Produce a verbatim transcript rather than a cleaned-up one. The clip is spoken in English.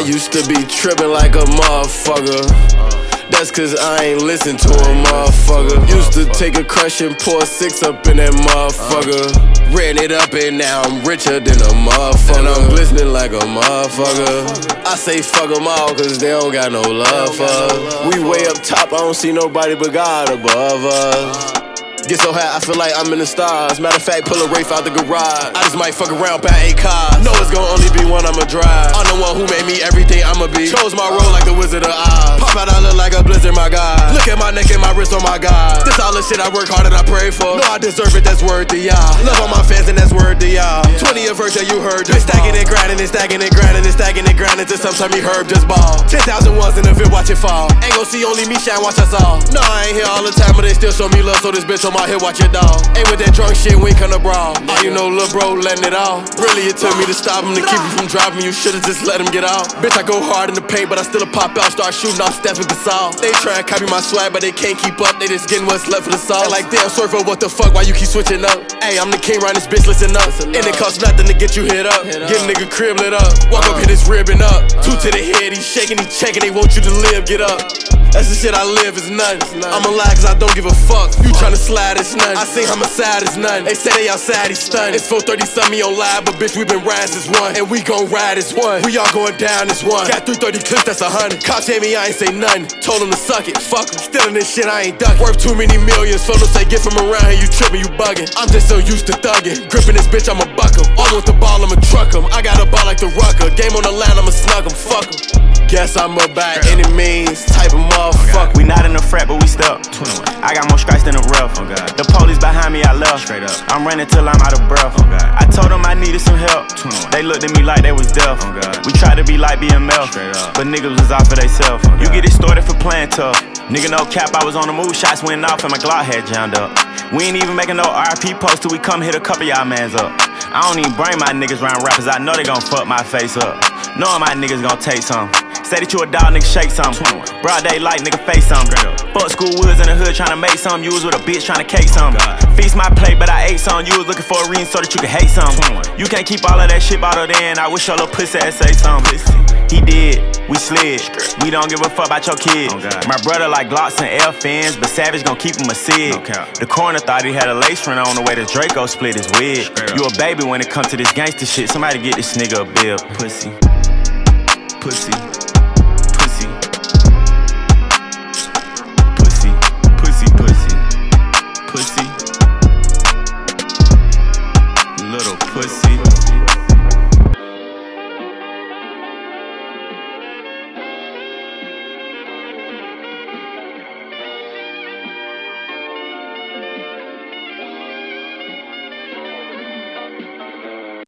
used to be tripping like a motherfucker. That's cause I ain't listen to a motherfucker. Used to take a crush and pour six up in that motherfucker. Ran it up and now I'm richer than a motherfucker. And I'm glistening like a motherfucker. I say fuck them all cause they don't got no love for us. We way up top, I don't see nobody but God above us. Get so high, I feel like I'm in the stars. Matter of fact, pull a Wraith out the garage. I just might fuck around, buy eight cars. Know it's gon' only be one I'ma drive. I'm the one who made me everything I'ma be. Chose my role like the Wizard of Oz. Pop out, I look like a blizzard, my God. Look at my neck and my wrist, oh my God. This all the shit I work hard and I pray for. Know I deserve it, that's word to y'all. Love all my fans and that's word to y'all. twenty a verse, yeah, you heard. Been stacking and grinding and stacking and grinding and stacking and grinding till sometime he herb just ball. ten thousand ones in the field, watch it fall. Ain't gon' see only me shine, watch us all. No, I ain't here all the time, but they still show me love. So this bitch on my hip, watch it dog. Ain't with that drunk shit, we ain't come to brawl. All you know, lil' bro, letting it off. Really, it took me to stop him, to keep him from dropping. You should've just let him get out. Bitch, I go hard in the paint, but I still a pop out. Start shooting off Stephen Gasol. They try and copy my swag, but they can't keep up. They just getting what's left for the sauce. Like, damn, Surfer, what the fuck? Why you keep switching up? Hey, I'm the king, right? This bitch, listen up. And it costs nothing to get you hit up. Get a nigga crib lit up. Walk up, hit his ribbon up. Two to the head, he shaking, he checking. They want you to live, get up. That's the shit I live, it's nothing. I'ma lie cause I don't give a fuck. You tryna slide, it's nothing. I sing homicide, it's nothing. They say they outside, he's stunned. It's four thirty something, me on live, but bitch, we been riding since one. And we gon' ride as one. We all going down as one. Got three thirty clips, that's a hundred. Cops hit me, I ain't say nothing. Told him to suck it, fuck him. Stealing this shit, I ain't ducking. Worth too many millions, fellas say get from around here, you tripping, you bugging. I'm just so used to thugging. Gripping this bitch, I'ma buck him. All with the ball, I'ma truck him. I got a ball like the Rucker. Game on the line, I'ma snug him, fuck him. Guess I'm a by any means type of motherfucker. We not in the frat, but we stuck. I got more stripes than a rough. Oh the police behind me, I left. Straight up. I'm running till I'm out of breath. Oh I told them I needed some help. They looked at me like they was deaf. Oh we tried to be like B M F, but niggas was out for theyself. Oh you get it started for playing tough. Nigga, no cap, I was on the move. Shots went off and my Glock had jammed up. We ain't even making no R I P post till we come hit a couple y'all mans up. I don't even bring my niggas round rappers. I know they gon' fuck my face up. Knowing my niggas gon' take some. Say that you a dog, nigga, shake some. Broad day light, nigga, face some. Fuck school woods in the hood tryna make some. You was with a bitch tryna cake some. Feast my plate, but I ate some. You was looking for a reason so that you could hate some. You can't keep all of that shit bottled in. I wish your little pussy ass say something. He did, we slid. We don't give a fuck about your kid. My brother like Glocks and L fins, but Savage gon' keep him a sig. The coroner thought he had a lace front on the way the Draco split his wig. You a baby when it comes to this gangster shit. Somebody get this nigga a bill. Pussy. Pussy.